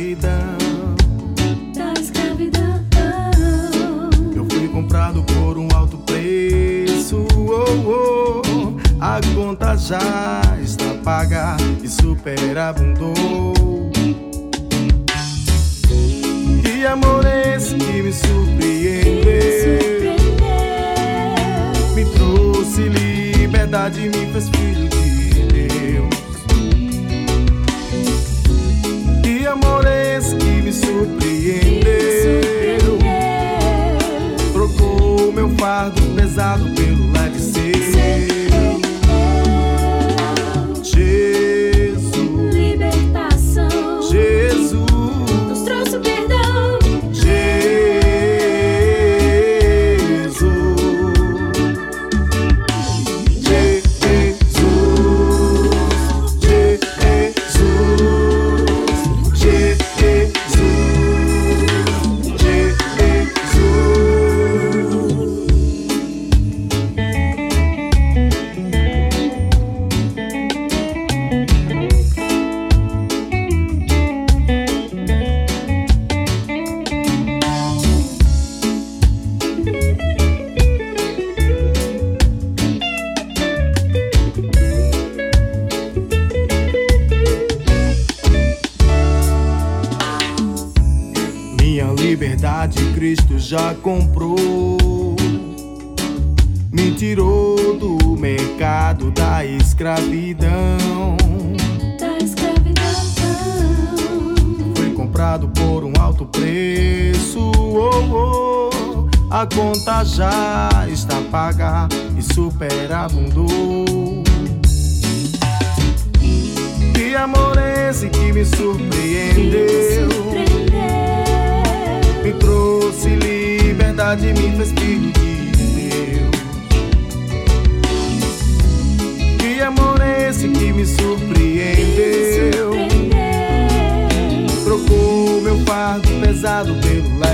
Eu fui comprado por um alto preço, a conta já está paga e superabundou. Que amor é esse que me surpreendeu? Me trouxe liberdade e me fez filho de Deus. Que amor é esse que me surpreendeu? Trocou meu fardo pesado pelo leve seu. Jesus, libertação. Jesus, Nos trouxe perdão. Jesus, minha liberdade Cristo já comprou. Me tirou do mercado da escravidão. Foi comprado por um alto preço, a conta já está paga e superabundou. Que amor é esse que me surpreendeu? Me trouxe liberdade e me fez filho de Deus. Que amor é esse que me surpreendeu? Trocou meu fardo pesado pelo leve.